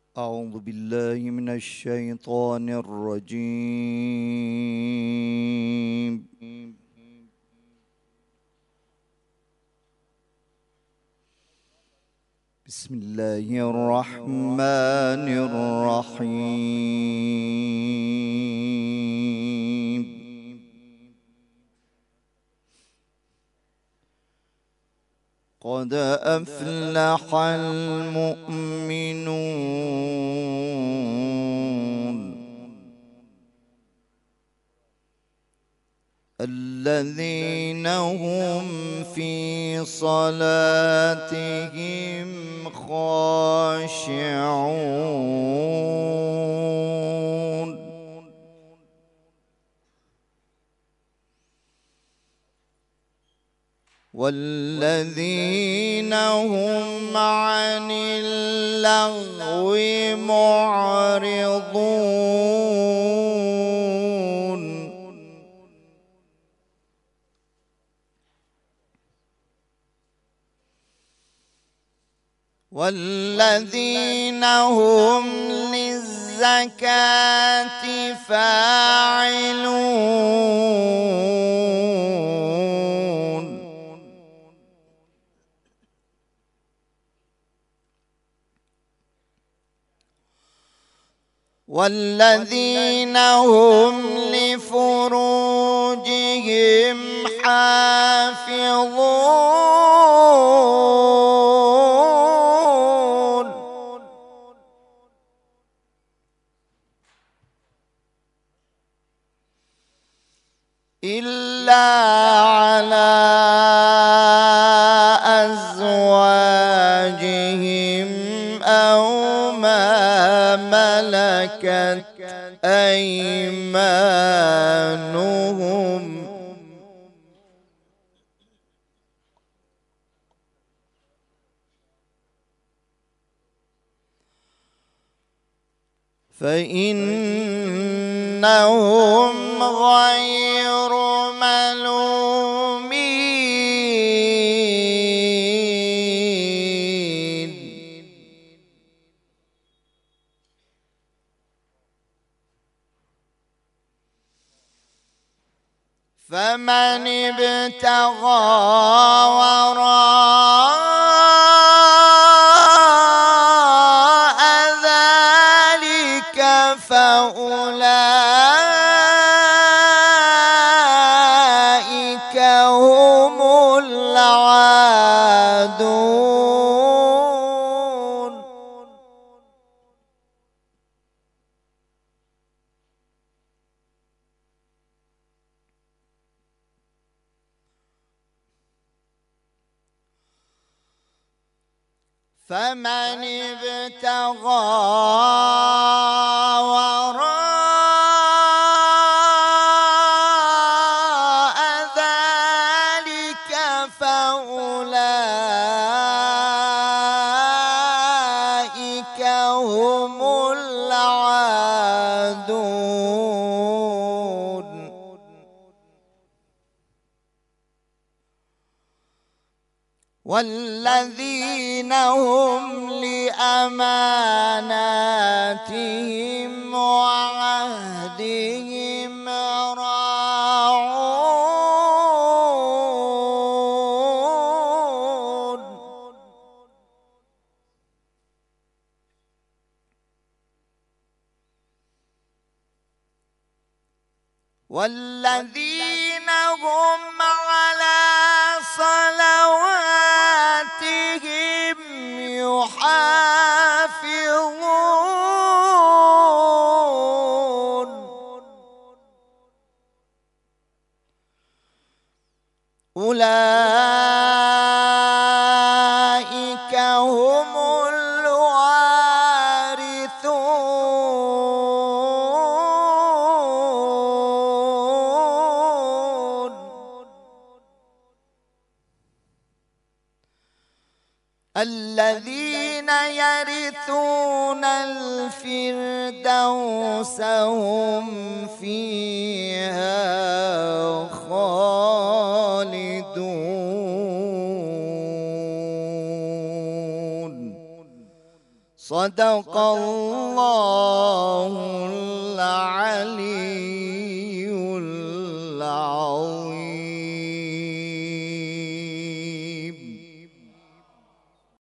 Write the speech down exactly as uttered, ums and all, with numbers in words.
أعوذ بالله من الشيطان الرجيم. بسم الله الرحمن الرحيم. قد أفلح المؤمنون الذين هم في صلاتهم خاشعون والذين هم عن اللغو معرضون والذين هم للزكاة فاعلون والذين هم لفروجهم حافظون إلا على أزواجهم أو ما ملكت أيمانهم فإنهم غير ملومين فمن ابتغى وراء ذلك فأولئك هم العادون فمن ابتغى وراء ذلك فأولئك هم العادون والذين هم لأماناتهم وعهدهم راعون والذين هم على صلواتهم يحافظون أولئك هم الوارثون الذين يرثون الفردوس هم فيها خالدون صدق الله العلي العظيم.